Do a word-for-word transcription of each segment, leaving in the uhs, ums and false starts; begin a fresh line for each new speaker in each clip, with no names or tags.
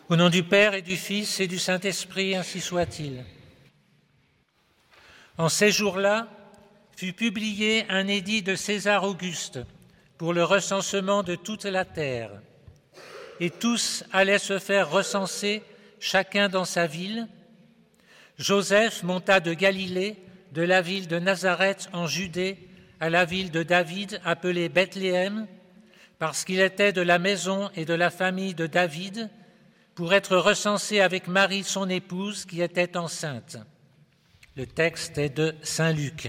Au nom du Père et du Fils et du Saint-Esprit, ainsi soit-il. En ces jours-là, fut publié un édit de César Auguste pour le recensement de toute la terre. Et tous allaient se faire recenser, chacun dans sa ville. Joseph monta de Galilée, de la ville de Nazareth en Judée, à la ville de David, appelée Bethléem, parce qu'il était de la maison et de la famille de David, pour être recensé avec Marie, son épouse, qui était enceinte. Le texte est de saint Luc.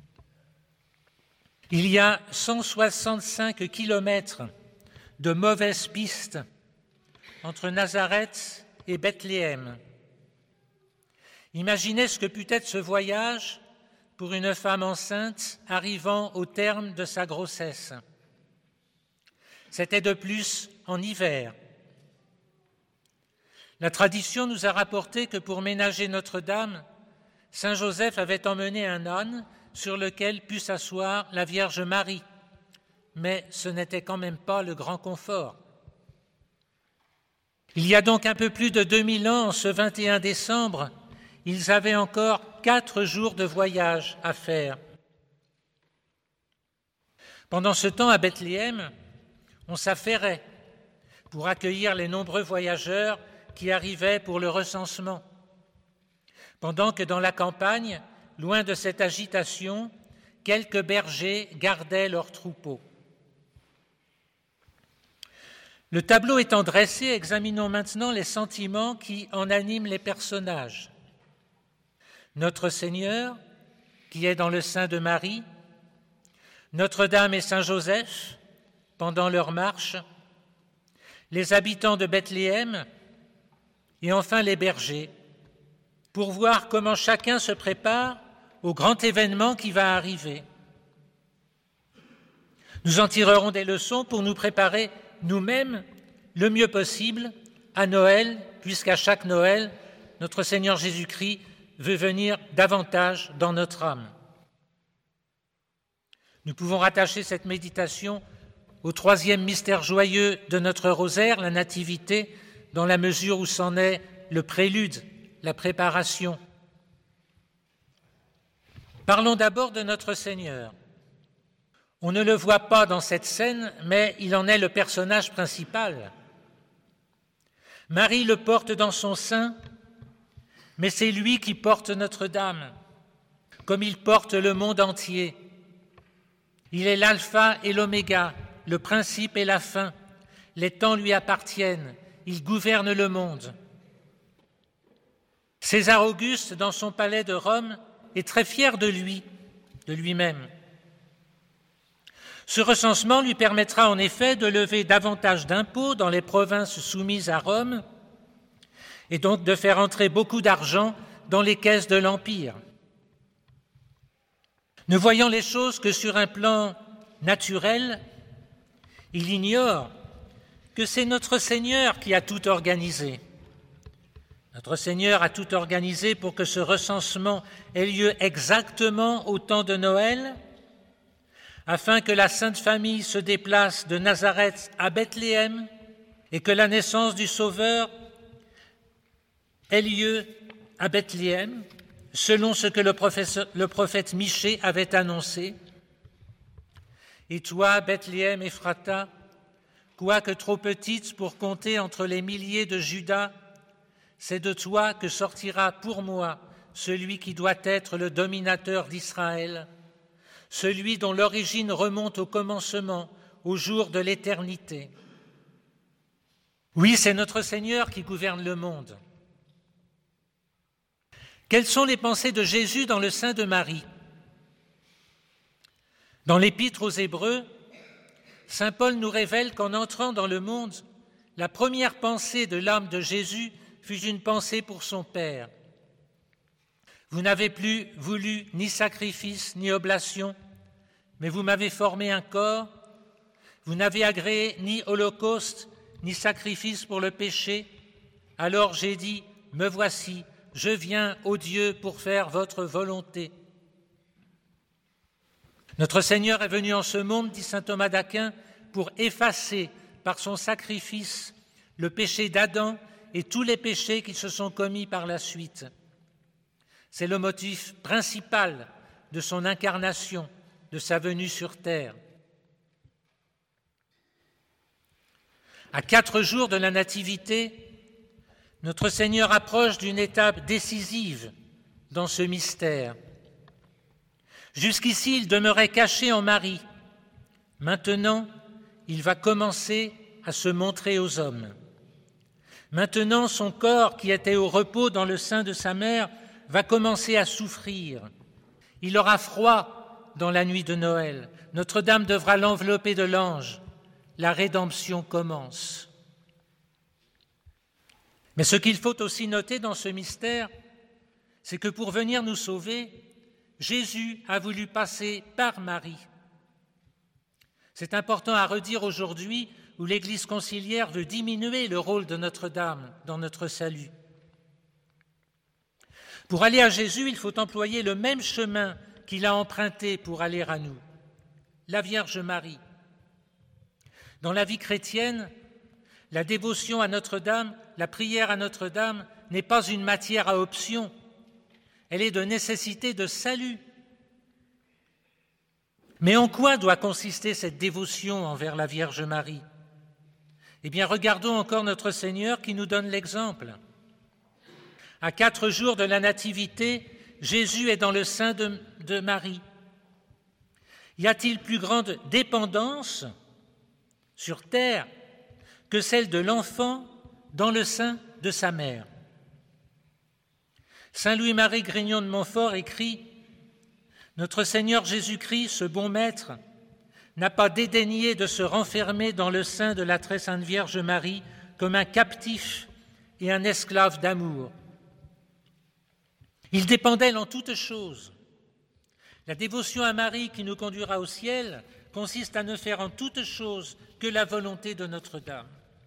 Il y a cent soixante-cinq kilomètres de mauvaises pistes entre Nazareth et Bethléem. Imaginez ce que put être ce voyage pour une femme enceinte arrivant au terme de sa grossesse. C'était de plus en hiver. La tradition nous a rapporté que pour ménager Notre-Dame, saint Joseph avait emmené un âne sur lequel put s'asseoir la Vierge Marie, mais ce n'était quand même pas le grand confort. Il y a donc un peu plus de deux mille ans, ce vingt et un décembre, ils avaient encore quatre jours de voyage à faire. Pendant ce temps, à Bethléem, on s'affairait pour accueillir les nombreux voyageurs qui arrivaient pour le recensement, pendant que dans la campagne, loin de cette agitation, quelques bergers gardaient leurs troupeaux. Le tableau étant dressé, examinons maintenant les sentiments qui en animent les personnages. Notre Seigneur, qui est dans le sein de Marie, Notre-Dame et Saint Joseph, pendant leur marche, les habitants de Bethléem et enfin les bergers, pour voir comment chacun se prépare au grand événement qui va arriver. Nous en tirerons des leçons pour nous préparer nous-mêmes le mieux possible à Noël, puisqu'à chaque Noël, notre Seigneur Jésus-Christ veut venir davantage dans notre âme. Nous pouvons rattacher cette méditation au troisième mystère joyeux de notre rosaire, la Nativité, dans la mesure où c'en est le prélude, la préparation. Parlons d'abord de notre Seigneur. On ne le voit pas dans cette scène, mais il en est le personnage principal. Marie le porte dans son sein, mais c'est lui qui porte Notre-Dame, comme il porte le monde entier. Il est l'alpha et l'oméga, le principe et la fin. Les temps lui appartiennent, il gouverne le monde. César Auguste, dans son palais de Rome, est très fier de lui, de lui-même. Ce recensement lui permettra en effet de lever davantage d'impôts dans les provinces soumises à Rome et donc de faire entrer beaucoup d'argent dans les caisses de l'Empire. Ne voyant les choses que sur un plan naturel, il ignore que c'est notre Seigneur qui a tout organisé. Notre Seigneur a tout organisé pour que ce recensement ait lieu exactement au temps de Noël, afin que la Sainte Famille se déplace de Nazareth à Bethléem et que la naissance du Sauveur ait lieu à Bethléem, selon ce que le prophète, le prophète Michée avait annoncé. Et toi, Bethléem Ephrata, quoique trop petite pour compter entre les milliers de Juda, c'est de toi que sortira pour moi celui qui doit être le dominateur d'Israël, celui dont l'origine remonte au commencement, au jour de l'éternité. Oui, c'est notre Seigneur qui gouverne le monde. Quelles sont les pensées de Jésus dans le sein de Marie ? Dans l'Épître aux Hébreux, saint Paul nous révèle qu'en entrant dans le monde, la première pensée de l'âme de Jésus fut une pensée pour son Père. Vous n'avez plus voulu ni sacrifice ni oblation, mais vous m'avez formé un corps. Vous n'avez agréé ni holocauste ni sacrifice pour le péché. Alors j'ai dit, me voici, je viens, ô Dieu, pour faire votre volonté. Notre Seigneur est venu en ce monde, dit saint Thomas d'Aquin, pour effacer par son sacrifice le péché d'Adam et tous les péchés qui se sont commis par la suite. C'est le motif principal de son incarnation, de sa venue sur terre. À quatre jours de la Nativité, notre Seigneur approche d'une étape décisive dans ce mystère. Jusqu'ici, il demeurait caché en Marie. Maintenant, il va commencer à se montrer aux hommes. Maintenant, son corps, qui était au repos dans le sein de sa mère, va commencer à souffrir. Il aura froid dans la nuit de Noël. Notre-Dame devra l'envelopper de l'ange. La rédemption commence. Mais ce qu'il faut aussi noter dans ce mystère, c'est que pour venir nous sauver, Jésus a voulu passer par Marie. C'est important à redire aujourd'hui où l'Église conciliaire veut diminuer le rôle de Notre-Dame dans notre salut. Pour aller à Jésus, il faut employer le même chemin qu'il a emprunté pour aller à nous, la Vierge Marie. Dans la vie chrétienne, la dévotion à Notre-Dame, la prière à Notre-Dame n'est pas une matière à option, elle est de nécessité de salut. Mais en quoi doit consister cette dévotion envers la Vierge Marie ? Eh bien, regardons encore notre Seigneur qui nous donne l'exemple. À quatre jours de la Nativité, Jésus est dans le sein de, de Marie. Y a-t-il plus grande dépendance sur terre que celle de l'enfant dans le sein de sa mère ? Saint Louis-Marie Grignon de Montfort écrit « Notre Seigneur Jésus-Christ, ce bon maître, n'a pas dédaigné de se renfermer dans le sein de la très sainte Vierge Marie comme un captif et un esclave d'amour. Il dépend d'elle en toutes choses. La dévotion à Marie qui nous conduira au ciel consiste à ne faire en toutes choses que la volonté de Notre-Dame. »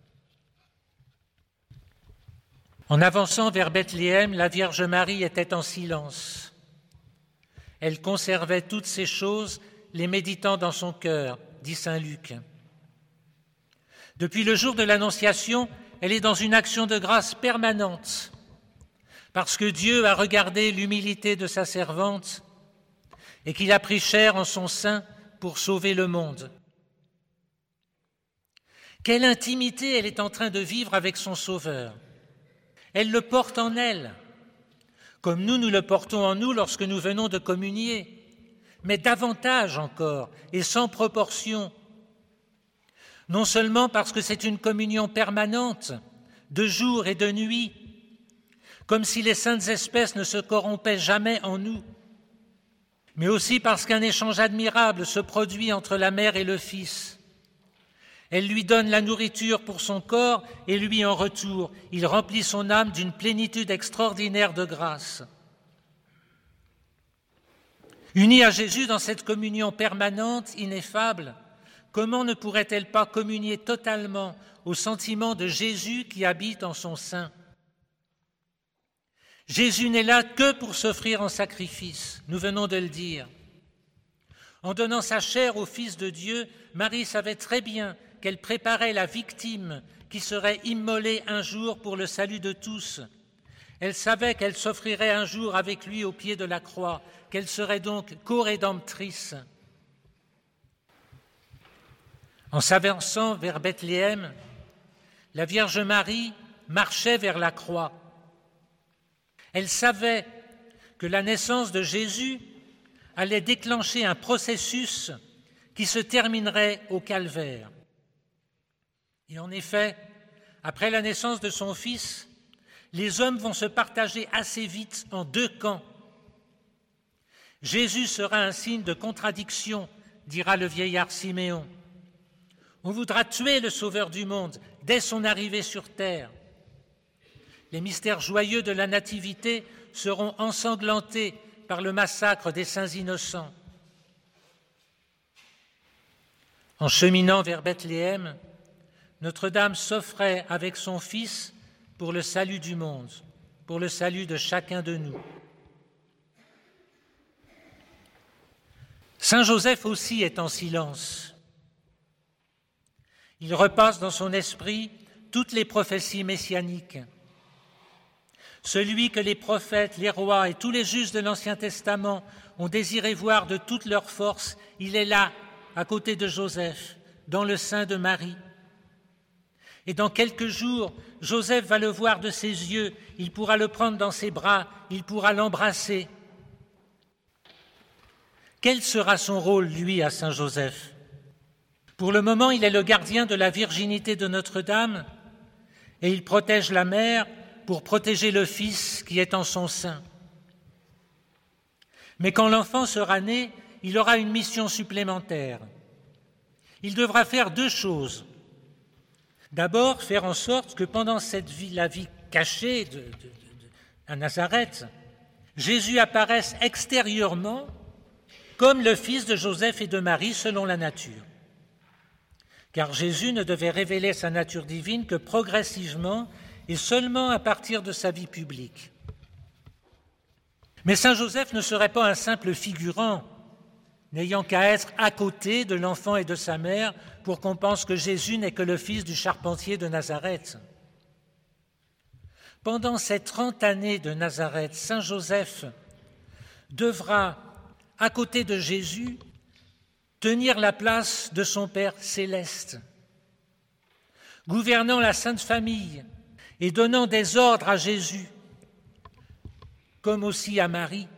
En avançant vers Bethléem, la Vierge Marie était en silence. Elle conservait toutes ces choses, les méditant dans son cœur, dit saint Luc. Depuis le jour de l'Annonciation, elle est dans une action de grâce permanente, parce que Dieu a regardé l'humilité de sa servante et qu'il a pris chair en son sein pour sauver le monde. Quelle intimité elle est en train de vivre avec son Sauveur. Elle le porte en elle, comme nous, nous le portons en nous lorsque nous venons de communier, mais davantage encore et sans proportion. Non seulement parce que c'est une communion permanente, de jour et de nuit, comme si les saintes espèces ne se corrompaient jamais en nous, mais aussi parce qu'un échange admirable se produit entre la mère et le Fils. Elle lui donne la nourriture pour son corps et lui, en retour, il remplit son âme d'une plénitude extraordinaire de grâce. Unie à Jésus dans cette communion permanente, ineffable, comment ne pourrait-elle pas communier totalement au sentiment de Jésus qui habite en son sein ? Jésus n'est là que pour s'offrir en sacrifice, nous venons de le dire. En donnant sa chair au Fils de Dieu, Marie savait très bien qu'elle préparait la victime qui serait immolée un jour pour le salut de tous. Elle savait qu'elle s'offrirait un jour avec lui au pied de la croix, qu'elle serait donc co-rédemptrice. En s'avançant vers Bethléem, la Vierge Marie marchait vers la croix. Elle savait que la naissance de Jésus allait déclencher un processus qui se terminerait au calvaire. Et en effet, après la naissance de son fils, les hommes vont se partager assez vite en deux camps. Jésus sera un signe de contradiction, dira le vieillard Siméon. On voudra tuer le Sauveur du monde dès son arrivée sur terre. Les mystères joyeux de la Nativité seront ensanglantés par le massacre des saints innocents. En cheminant vers Bethléem, Notre-Dame s'offrait avec son Fils pour le salut du monde, pour le salut de chacun de nous. Saint Joseph aussi est en silence. Il repasse dans son esprit toutes les prophéties messianiques. celui que les prophètes, les rois et tous les justes de l'Ancien Testament ont désiré voir de toute leur force, il est là, à côté de Joseph, dans le sein de Marie. Et dans quelques jours, Joseph va le voir de ses yeux, il pourra le prendre dans ses bras, il pourra l'embrasser. Quel sera son rôle, lui, à Saint Joseph ? Pour le moment, il est le gardien de la virginité de Notre-Dame et il protège la mère pour protéger le fils qui est en son sein. Mais quand l'enfant sera né, il aura une mission supplémentaire. Il devra faire deux choses. D'abord, faire en sorte que pendant cette vie, la vie cachée de, de, de, de, à Nazareth, Jésus apparaisse extérieurement comme le fils de Joseph et de Marie selon la nature. Car Jésus ne devait révéler sa nature divine que progressivement et seulement à partir de sa vie publique. Mais Saint Joseph ne serait pas un simple figurant, n'ayant qu'à être à côté de l'enfant et de sa mère pour qu'on pense que Jésus n'est que le fils du charpentier de Nazareth. Pendant ces trente années de Nazareth, Saint Joseph devra, à côté de Jésus, tenir la place de son Père céleste, gouvernant la Sainte Famille et donnant des ordres à Jésus, comme aussi à Marie,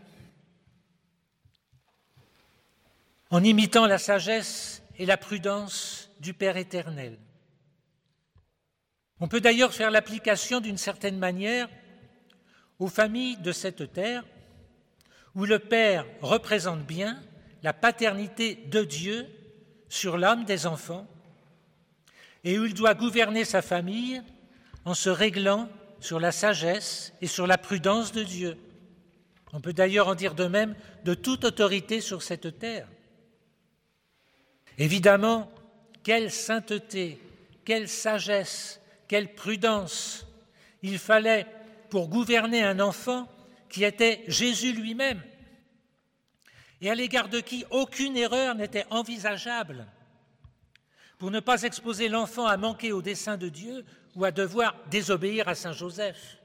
en imitant la sagesse et la prudence du Père éternel. On peut d'ailleurs faire l'application d'une certaine manière aux familles de cette terre, où le Père représente bien la paternité de Dieu sur l'âme des enfants et où il doit gouverner sa famille en se réglant sur la sagesse et sur la prudence de Dieu. On peut d'ailleurs en dire de même de toute autorité sur cette terre. Évidemment, quelle sainteté, quelle sagesse, quelle prudence il fallait pour gouverner un enfant qui était Jésus lui-même et à l'égard de qui aucune erreur n'était envisageable, pour ne pas exposer l'enfant à manquer au dessein de Dieu ou à devoir désobéir à Saint Joseph.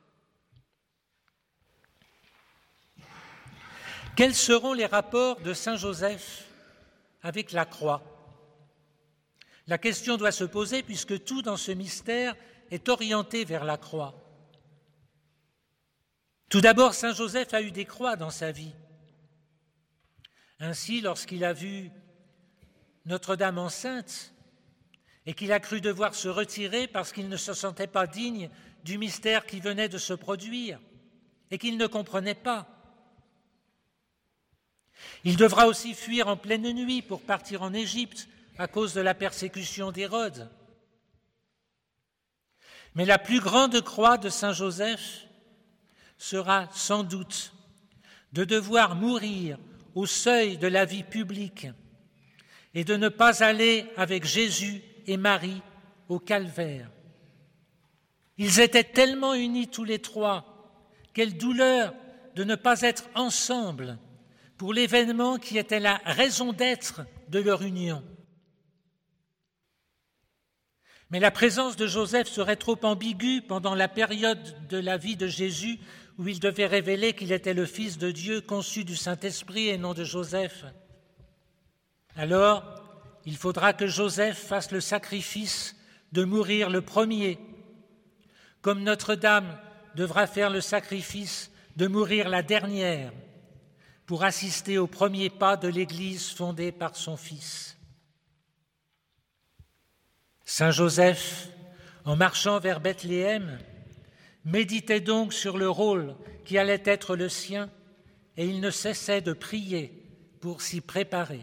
Quels seront les rapports de Saint Joseph avec la croix ? La question doit se poser puisque tout dans ce mystère est orienté vers la croix. Tout d'abord, Saint Joseph a eu des croix dans sa vie. Ainsi, lorsqu'il a vu Notre-Dame enceinte et qu'il a cru devoir se retirer parce qu'il ne se sentait pas digne du mystère qui venait de se produire et qu'il ne comprenait pas, il devra aussi fuir en pleine nuit pour partir en Égypte à cause de la persécution d'Hérode. Mais la plus grande croix de Saint Joseph sera sans doute de devoir mourir au seuil de la vie publique et de ne pas aller avec Jésus et Marie au calvaire. Ils étaient tellement unis tous les trois, quelle douleur de ne pas être ensemble pour l'événement qui était la raison d'être de leur union. Mais la présence de Joseph serait trop ambiguë pendant la période de la vie de Jésus où il devait révéler qu'il était le Fils de Dieu conçu du Saint-Esprit et non de Joseph. Alors, il faudra que Joseph fasse le sacrifice de mourir le premier, comme Notre-Dame devra faire le sacrifice de mourir la dernière pour assister aux premiers pas de l'Église fondée par son Fils. Saint Joseph, en marchant vers Bethléem, méditait donc sur le rôle qui allait être le sien et il ne cessait de prier pour s'y préparer.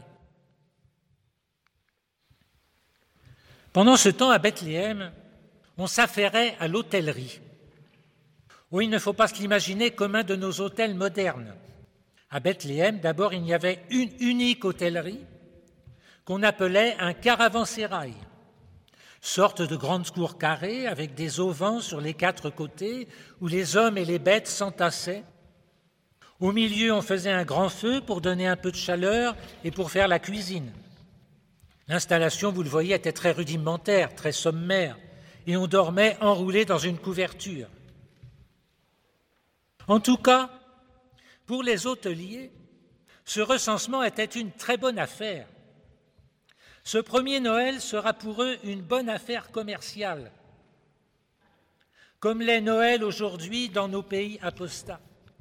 Pendant ce temps, à Bethléem, on s'affairait à l'hôtellerie. Oui, il ne faut pas se l'imaginer comme un de nos hôtels modernes. À Bethléem, d'abord, il y avait une unique hôtellerie qu'on appelait un caravansérail, sorte de grande cour carrée avec des auvents sur les quatre côtés où les hommes et les bêtes s'entassaient. Au milieu, on faisait un grand feu pour donner un peu de chaleur et pour faire la cuisine. L'installation, vous le voyez, était très rudimentaire, très sommaire, et on dormait enroulé dans une couverture. En tout cas, pour les hôteliers, ce recensement était une très bonne affaire. Ce premier Noël sera pour eux une bonne affaire commerciale, comme l'est Noël aujourd'hui dans nos pays apostats.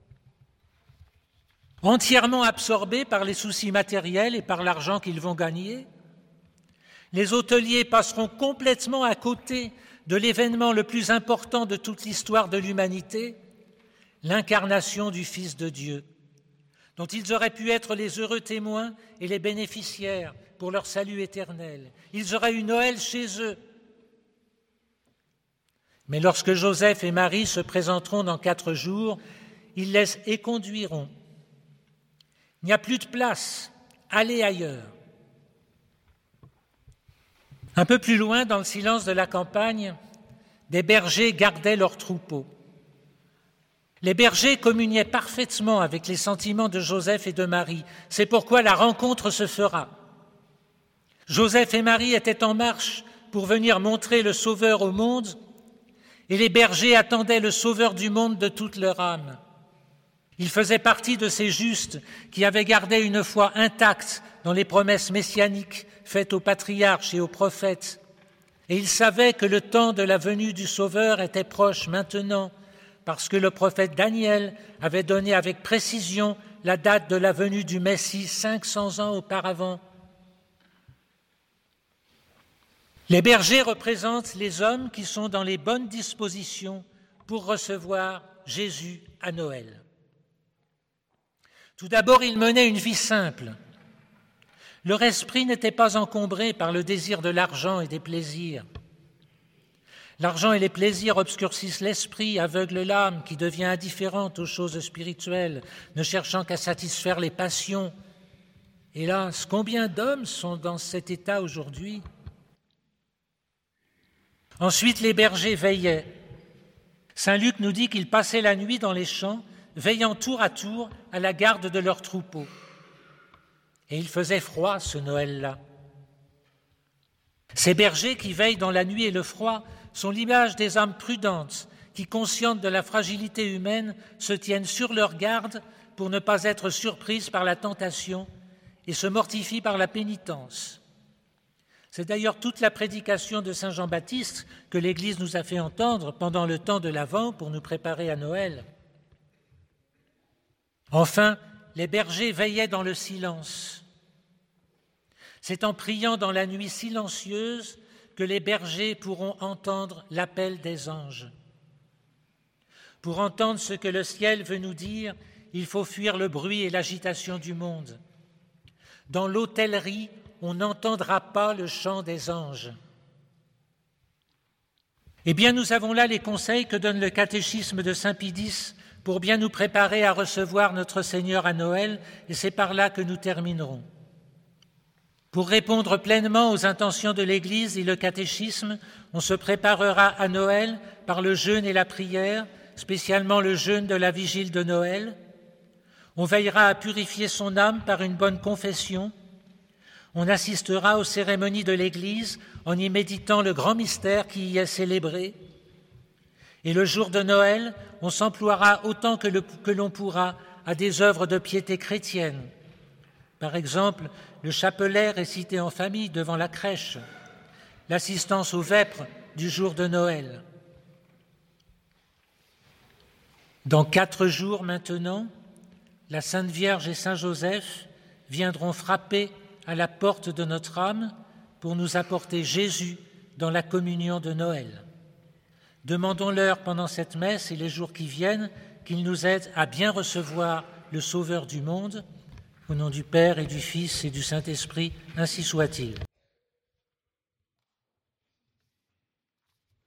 Entièrement absorbés par les soucis matériels et par l'argent qu'ils vont gagner, les hôteliers passeront complètement à côté de l'événement le plus important de toute l'histoire de l'humanité, l'incarnation du Fils de Dieu, dont ils auraient pu être les heureux témoins et les bénéficiaires pour leur salut éternel. Ils auraient eu Noël chez eux. Mais lorsque Joseph et Marie se présenteront dans quatre jours, ils les éconduiront. Il n'y a plus de place, allez ailleurs. Un peu plus loin, dans le silence de la campagne, des bergers gardaient leurs troupeaux. Les bergers communiaient parfaitement avec les sentiments de Joseph et de Marie. C'est pourquoi la rencontre se fera. Joseph et Marie étaient en marche pour venir montrer le Sauveur au monde, et les bergers attendaient le Sauveur du monde de toute leur âme. Ils faisaient partie de ces justes qui avaient gardé une foi intacte dans les promesses messianiques faites aux patriarches et aux prophètes, et ils savaient que le temps de la venue du Sauveur était proche maintenant, parce que le prophète Daniel avait donné avec précision la date de la venue du Messie cinq cents ans auparavant. Les bergers représentent les hommes qui sont dans les bonnes dispositions pour recevoir Jésus à Noël. Tout d'abord, ils menaient une vie simple. Leur esprit n'était pas encombré par le désir de l'argent et des plaisirs. L'argent et les plaisirs obscurcissent l'esprit, aveuglent l'âme qui devient indifférente aux choses spirituelles, ne cherchant qu'à satisfaire les passions. Hélas, combien d'hommes sont dans cet état aujourd'hui ? Ensuite, les bergers veillaient. Saint Luc nous dit qu'ils passaient la nuit dans les champs, veillant tour à tour à la garde de leurs troupeaux. Et il faisait froid ce Noël-là. Ces bergers qui veillent dans la nuit et le froid sont l'image des âmes prudentes qui, conscientes de la fragilité humaine, se tiennent sur leur garde pour ne pas être surprises par la tentation et se mortifient par la pénitence. C'est d'ailleurs toute la prédication de saint Jean-Baptiste que l'Église nous a fait entendre pendant le temps de l'Avent pour nous préparer à Noël. Enfin, les bergers veillaient dans le silence. C'est en priant dans la nuit silencieuse que les bergers pourront entendre l'appel des anges. Pour entendre ce que le ciel veut nous dire, il faut fuir le bruit et l'agitation du monde. Dans l'hôtellerie, on n'entendra pas le chant des anges. Eh bien, nous avons là les conseils que donne le catéchisme de saint Pie X pour bien nous préparer à recevoir notre Seigneur à Noël, et c'est par là que nous terminerons. Pour répondre pleinement aux intentions de l'Église et le catéchisme, on se préparera à Noël par le jeûne et la prière, spécialement le jeûne de la vigile de Noël. On veillera à purifier son âme par une bonne confession. On assistera aux cérémonies de l'Église en y méditant le grand mystère qui y est célébré. Et le jour de Noël, on s'emploiera autant que, le, que l'on pourra à des œuvres de piété chrétienne. Par exemple, le chapelet récité en famille devant la crèche, l'assistance aux vêpres du jour de Noël. Dans quatre jours maintenant, la Sainte Vierge et Saint Joseph viendront frapper à la porte de notre âme pour nous apporter Jésus dans la communion de Noël. Demandons-leur pendant cette messe et les jours qui viennent qu'ils nous aident à bien recevoir le Sauveur du monde. Au nom du Père et du Fils et du Saint-Esprit, ainsi soit-il.